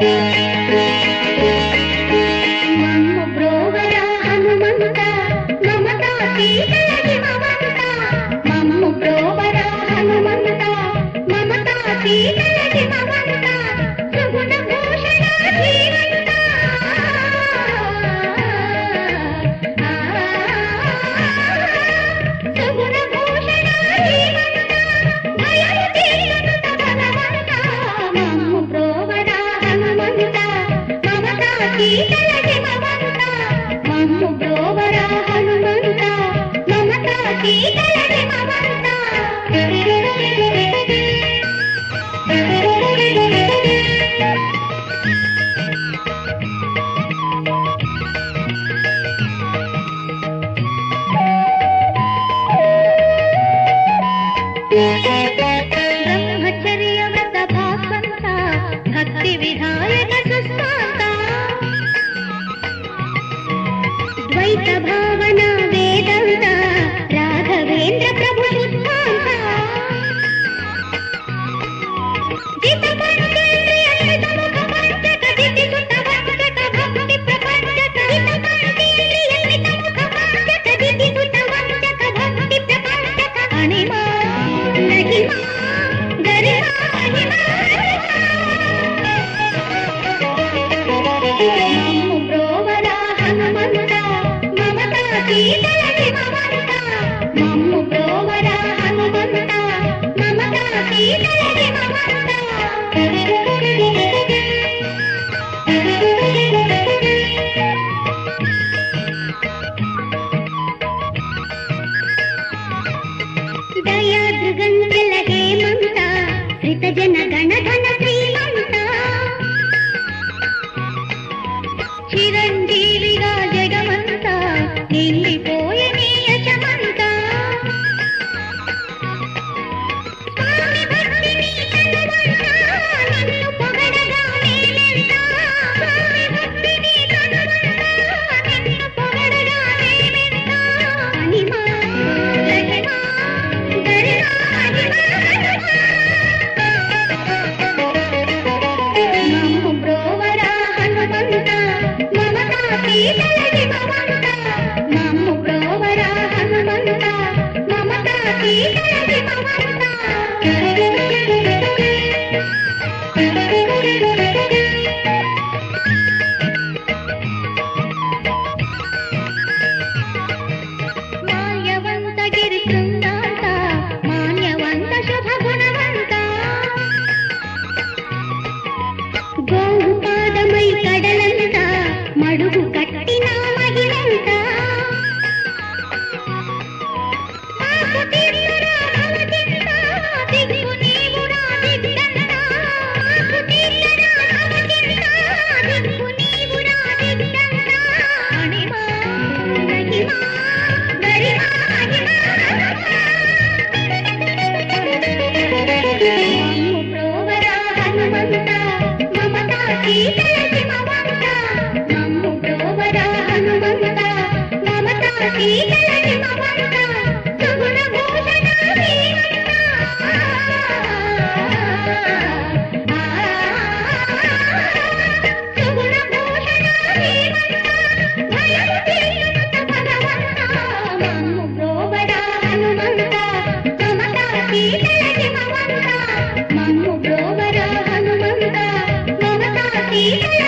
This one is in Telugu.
మమ్ము బ్రోవర హనుమంత మమతా శీతల హిమవంత మమ్ము బ్రోవర హనుమంత మమతా శీతల హిమవంత సుగుణ భూషణ జీవంత సుగుణ భూషణ జీవంత భయము తీరుత భగవంత మమ్ము బ్రోవర హనుమంత మమతా శీతల హిమవంత మమ్ము బ్రోవర హనుమంత మమతా శీతల హిమవంత బ్రహ్మచర్య వ్రత భాస్వంత భక్తి విధాయక సుస్థాంత ద్వైత భావన వేదంత రాఘవేంద్ర ప్రభు శుద్ధాంత జిత పంచేంద్రియ శ్రితముఖ పంచక దితి సుత వంచక భక్తి ప్రపంచక జిత పంచేంద్రియ శ్రితముఖ పంచక దితి సుత వంచక భక్తి ప్రపంచక అణిమా నహిమా గరిమా మహిమా మమ్ము బ్రోవర హనుమంత మమతా శీతల హిమవంత మమ్ము బ్రోవర హనుమంత మమతా శీతల హిమవంత దయాదృగంజల హేమంత శ్రిత జన గణధన శ్రీమంత చిరంజీవిగా జగమంత నిండిపోయే నీ యశమంత స్వామి భక్తిని తనువంత నిన్ను పొగడగా నేనెంత స్వామి భక్తిని తనువంత నిన్ను పొగడగా నేనెంత అణిమా రహిమా గరిమా మహిమా మమ్ము బ్రోవర హనుమంత మమతా శీతల హిమవంత మమ్ము బ్రోవర హనుమంత మమతా శీతల హిమవంత మాల్యవంత గిరి శృంగాంత మాన్యవంత శుభ గుణవంత గోవు పాదమై కడలంత మడుగు కట్టిన మహిళంత మాకు తీర్చురా భవతింత దిక్కు నీవురా దిగ్గంత మాకు తీర్చురా భవతింత దిక్కు నీవురా దిగ్గంత అణిమా నహిమా గరిమా మహిమా మమ్ము బ్రోవర హనుమంత మమతా శీతల హిమవంత మమ్ము బ్రోవర హనుమంత మమతా శీతల హిమవంత సుగుణ భూషణ జీవంత సుగుణ భూషణ జీవంత భయము తీరుత భగవంత మమ్ము బ్రోవర హనుమంత మమతా శీతల హిమవంత మమ్ము బ్రోవర హనుమంత మమతా శీతల